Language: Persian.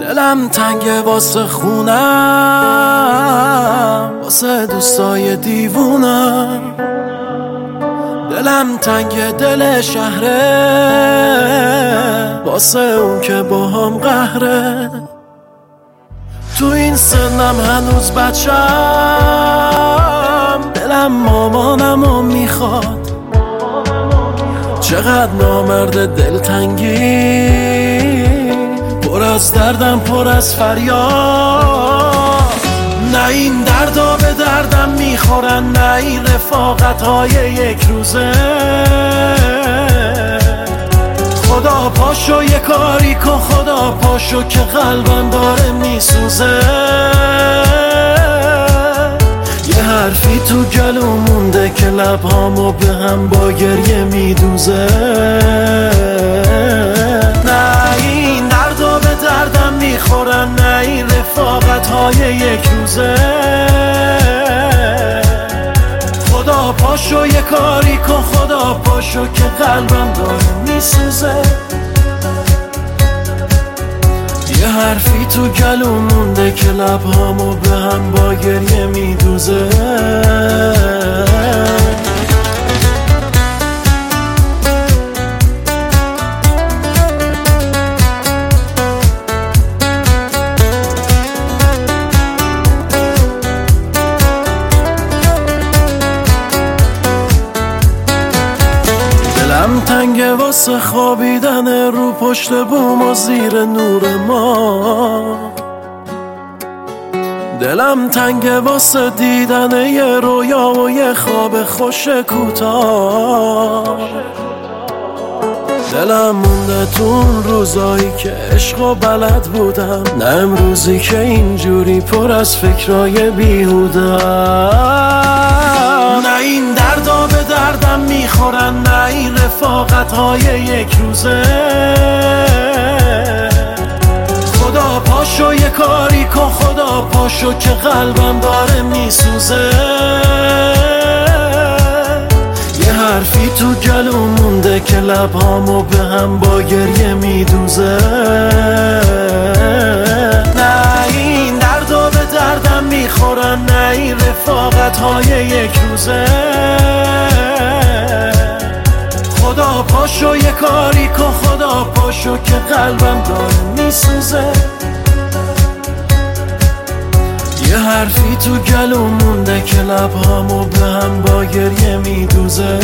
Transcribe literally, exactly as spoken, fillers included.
دلم تنگه واسه خونم، واسه دوستای دیوونم. دلم تنگه دل شهره، واسه اون که با هم قهره. تو این سنم هنوز بچم، دلم مامانمو میخواد. چقدر نامرد دلتنگی، پر از دردم پر از فریاد. نه این دردا به دردم میخورن، نه این رفاقت‌های یک روزه. خدا پاشو یه کاری کن، خدا پاشو که قلبم داره میسوزه. یه حرفی تو گلوم مونده که لبهامو به هم با گریه میدوزه. نه این دردا به دردم میخورن، نه این رفاقت‌های یک روزه. خدا پاشو یه کاری کن، خدا پاشو که قلبم داره میسوزه. یه حرفی تو گلوم مونده که لبهامو به هم با گریه میدوزه. دلم تنگه واسه خوابیدن رو پشت بوم و زیر نور ما. دلم تنگه واسه دیدن یه رویا و یه خواب خوش کوتاه. دلم مونده تو اون روزایی که عشق و بلد بودم، نه امروزی که اینجوری پر از فکرای بیهودم. نه این دردا به دردم میخورن، نه این رفاقت‌های یک روزه. خدا پاشو یه کاری کن، خدا پاشو که قلبم داره میسوزه. یه حرفی تو گلوم مونده که لبهامو به هم با گریه میدوزه. نه این دردا به دردم میخورن، نه این رفاقت‌های یک روزه. خدا پاشو یه کاری کن، خدا پاشو که قلبم داره میسوزه. یه حرفی تو گلوم مونده که لبهامو به هم با گریه میدوزه.